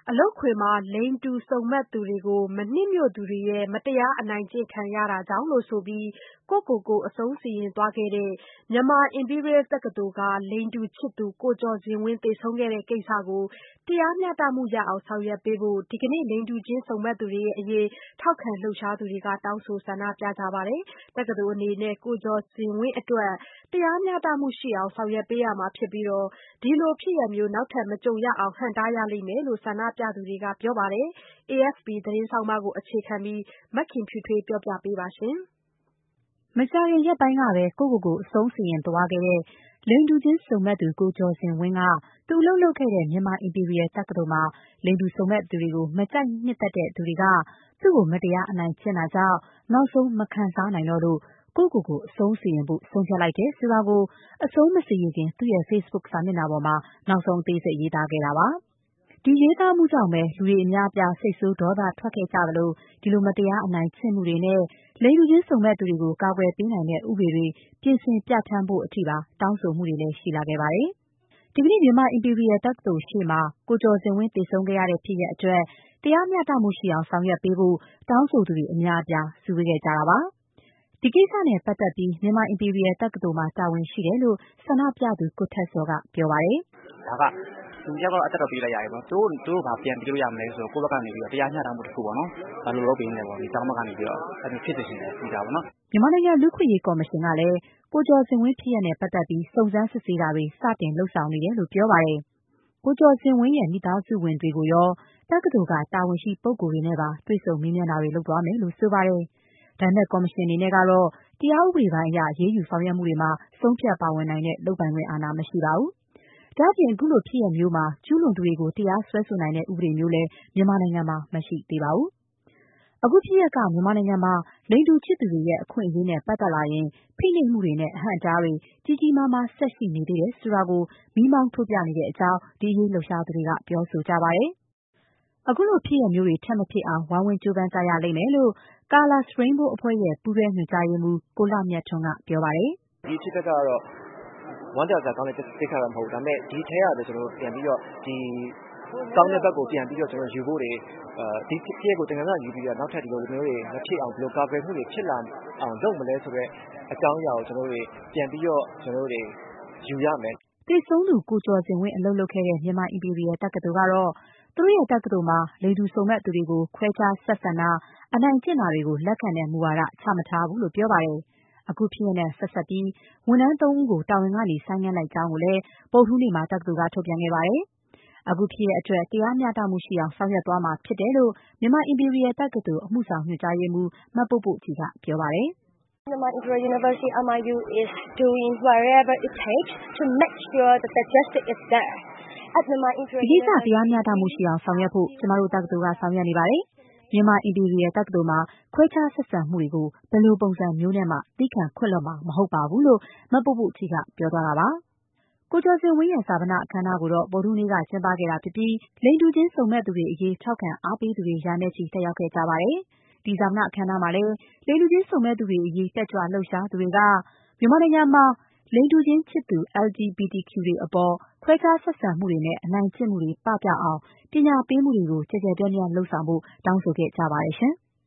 အလုပ်ခွင်မှာလိင်တူစုံမက်သူတွေကိုမနှစ်မြို့သူတွေရဲ့မတရားအနိုင်ကျင့်ခံရတာကြောင့်လို့ဆိုပြီးကိုယ့်ကိုယ်အဆုံးစီရင်သွားခဲ့တဲ့ မြန်မာအင်ပီရီယယ်တက္ကသိုလ်ကလိင်တူချစ်သူကိုကျော်ဇင်ဝင်းသေဆုံးခဲ့တဲ့ကိစ္စကိုတရားမျှတမှုရအောင်ဆောင်ရွက်ပေးဖို့ဒီကနေ့လိင်တူချင်းစုံမက်သူတွေရဲ့အရေးထောက်ခံလှုပ်ရှားသူတွေကတောင်းဆိုဆန္ဒပြကြပါတယ်။တက္ကသိုလ်အနေနဲ့ကိုကျော်ဇင်ဝင်းအတွက်တရားမျှတမှုရှိအောင်ဆောင်ရွက်ပေးရမှာဖြစ်ပြီးဒီလိုဖြစ်ရပ်မျိုးနောက်ထပ်မကြုံရအောင်ဟန့်တားရလိမ့်မယ်လို့ဆန္ဒပြသူတွေကပြောပါတယ်။ AFP သတင်းဆောင်းပါးကိုအခြေခံပြီးမခင်ဖြူထွေးပြောပြပေးပါရှင်။မကြာခင်ရက်ပိုင်းကပဲကိုယ့်ကိုယ်အဆုံးစီရင်သွားခဲ့တဲ့လိင်တူချင်းစုံမက်သူကိုကျော်ဇင်ဝင်းကသူအလုပ်လုပ်ခဲ့တဲ့မြန်မာအင်ပီရီယယ်တက္ကသိုလ်မှာလိင်တူစုံမက်သူတွေကိုမကြိုက်နှစ်သက်တဲ့သူတွေကသူ့ကိုမတရားအနိုင်ကျင့်တာကြောင့်နောက်ဆုံးမခံစားနိုင်တော့လို့ကိုယ့်ကိုယ်အဆုံးစီရင်ဖို့ဆုံးဖြတ်လိုက်တယ်ဆိုတာကိုအဆုံးမစီရင်ခင်သူ့ရဲ့ Facebook စာမျက်နှာပေါ်မှာနောက်ဆုံးအသေးစိတ်ရေးသားခဲ့တာပါ။ဒီရေးသားမှုကြောင့်ပဲလူတွေအများအပြားစိတ်ဆိုးဒေါသထွက်ခဲ့ကြသလိုဒီလိုမတရားအနိုင်ကျင့်မှုတွေနဲ့လိင်တူချင်းစုံမက်သူတွေကိုကာကွယ်ပေးနိုင်တဲ့ဥပဒေတွေပြင်ဆင်ပြဋ္ဌာန်းဖို့အထိပါတောင်းဆိုမှုတွေလည်းရှိလာခဲ့ပါတယ်။ဒီကနေ့မြန်မာအင်ပီရီယယ်တက္ကသိုလ်ရှေ့မှာကိုကျော်ဇင်ဝင်းသေဆုံးခဲ့ရတဲ့ဖြစ်ရပ်အတွက်တရားမျှတမှုရှိအောင်ဆောင်ရွက်ပေးဖို့တောင်းဆိုသူတွေအများအပြားစုဝေးခဲ့ကြတာပါ။ဒီကိစ္စနဲ့ပတ်သက်ပြီးမြန်မာအင်ပီရီယယ်တက္ကသိုလ်မှာတာဝန်ရှိတယ်လို့ဆန္ဒပြသူကိုထက်စောကပြောပါတယ်။ဒါကသူတယောက်ကတော့အသက်တော်ပေးလိုက်ရတယ်ပေါ့။သူတို့ကပြန်ပြီးလို့ရမလဲဆိုတော့ကိုယ့်ဘက်ကနေပြီးတော့တရားမျှတမှုတစ်ခုပေါ့နော်။ဘာလို့လုပ်ပေးနေလဲပေါ့ဒီတောင်းဘက်ကနေပြီးတော့အဲ့လိုဖြစ်စေချင်တယ်ပြီးတာပေါ့နော်။မြန်မာနိုင်ငံလူ့ခွင့်ရေးကော်မရှင်ကလည်းကိုကျော်ဇင်ဝင်းဖြစ်ရပ်နဲ့ပတ်သက်ပြီးစုံစမ်းစစ်ဆေးတာတွေစတင်လုပ်ဆောင်နေတယ်လို့ပြောပါတယ်။ကိုကျော်ဇင်ဝင်းရဲ့မိသားစုဝင်တွေကိုရောတက္ကသိုလ်ကတာဝန်ရှိပုဂ္ဂိုလ်တွေနဲ့ပါတွေ့ဆုံမေးမြန်းတာတွေလုပ်သွားမယ်လို့ဆိုပါတယ်။ဒါပေမဲ့ကော်မရှင်အနေနဲ့ကတော့တရားဥပဒေပိုင်းအရရေးယူဆောင်ရွက်မှုတွေမှာဆုံးဖြတ်ပါဝင်နိုင်တဲ့လုပ်ပိုင်ခွင့်အာဏာမရှိပါဘူး။ဒါ့အပြင်အခုလိုဖြစ်ရပ်မျိုးမှာကျူးလွန်သူတွေကိုတရားစွဲဆိုနိုင်တဲ့ဥပဒေမျိုးလည်းမြန်မာနိုင်ငံမှာမရှိသေးပါဘူး။အခုဖြစ်ရပ်ကမြန်မာနိုင်ငံမှာလိင်တူချစ်သူတွေရဲ့အခွင့်အရေးနဲ့ပတ်သက်လာရင်ဖိနှိပ်မှုတွေနဲ့အဟန့်အတားတွေကြီးကြီးမားမားဆက်ရှိနေသေးတယ်ဆိုတာကိုမီးမောင်းထိုးပြနေတဲ့အကြောင်းဒီအရေးလှုပ်ရှားသူတွေကပြောဆိုကြပါတယ်။အခုလိုဖြစ်ရပ်မျိုးတွေထပ်မဖြစ်အောင်ဝိုင်းဝန်းကြိုးပမ်းကြရလိမ့်မယ်လို့ Colors Rainbow အဖွဲ့ရဲ့ပူးတွဲညွှန်ကြားရေးမှူးကိုလှမြတ်ထွန်းကပြောပါတယ်။ဒီဖြစ်ရပ်ကတော့ဝမ်းကြောက်စရာကောင်းတဲ့ကိစ္စတော့မဟုတ်ဘူးဒါပေမဲ့ဒီထဲကလည်းကျွန်တော်ပြန်ပြီးတော့ဒီကောင်းတဲ့ဘက်ကိုပြန်ပြီးတော့ကျွန်တော်ယူဖို့တွေဒီဖြစ်ရပ်ကိုတင်ပြယူပြီးတော့နောက်ထပ်ဒီလိုမျိုးတွေမဖြစ်အောင်ဒီလိုကာကွယ်မှုတွေဖြစ်လာအောင်လုပ်မလဲဆိုတော့အကြောင်းအရာကိုကျွန်တော်တို့ပြန်ပြီးတော့ကျွန်တော်တို့ယူရမယ်။သေဆုံးသူကိုကျော်ဇင်ဝင်းအလုပ်လုပ်ခဲ့တဲ့မြန်မာအင်ပီရီယယ်တက္ကသိုလ်ကတော့သူတို့ရဲ့တက္ကသိုလ်မှာလိင်တူစုံမက်သူတွေကိုခွဲခြားဆက်ဆံတာအနိုင်ကျင့်တာတွေကိုလက်ခံတဲ့မူဝါဒချမထားဘူးလို့ပြောပါတယ်။အခုဖြစ်ရပ်နဲ့ဆက်စပ်ပြီးဝန်ထမ်း3ဦးကိုတာဝန်ကနေဆိုင်းငံ့လိုက်ကြောင်းကိုလည်းဗုဒ္ဓဟူးနေ့မှာတက္ကသိုလ်ကထုတ်ပြန်ခဲ့ပါတယ်။အခုဖြစ်ရပ်အတွက်တရားမျှတမှုရှိအောင်ဆောင်ရွက်သွားမှာဖြစ်တယ်လို့မြန်မာအင်ပီရီယယ်တက္ကသိုလ်အမှုဆောင်ညွှန်ကြားရေးမှူးမပို့ပို့ကြည်ကပြောပါတယ်။ Myanmar Imperial University MIU is doing whatever it takes to make sure that the justice is there. ဒီကိစ္စတရားမျှတမှုရှိအောင်ဆောင်ရွက်ဖို့ကျမတို့တက္ကသိုလ်ကဆောင်ရွက်နေပါတယ်။မြန်မာအင်ပီရီယယ်တက္ကသိုလ်မှာခွဲခြားဆက်ဆံမှုတွေကိုဘယ်လိုပုံစံမျိုးနဲ့မှသီးခံခွင့်လွှတ်မှာမဟုတ်ပါဘူးလို့မပို့ပို့ကြည်ကပြောသွားတာပါ။ကိုကျော်ဇင်ဝင်းရဲ့ဈာပနအခမ်းအနားကိုတော့ဗုဒ္ဓဟူးနေ့ကကျင်းပခဲ့တာဖြစ်ပြီးလိင်တူချင်းစုံမက်သူတွေအရေးထောက်ခံအားပေးသူတွေရာနဲ့ချီတက်ရောက်ခဲ့ကြပါတယ်။ဒီဈာပနအခမ်းအနားမှာလည်းလိင်တူချင်းစုံမက်သူတွေအရေးတက်ကြွလှုပ်ရှားသူတွေကမြန်မာနိုင်ငံမှာလိင်တူချင်းချစ်သူ LGBTQ တွေအပေါ်ခွဲခြားဆက်ဆံမှုတွေနဲ့အနိုင်ကျင့်မှုတွေပပျောက်အောင်ပညာပေးမှုတွေကိုကျယ်ကျယ်ပြန့်ပြန့်လုပ်ဆောင်ဖို့တောင်းဆိုခဲ့ကြပါတယ်ရှင်။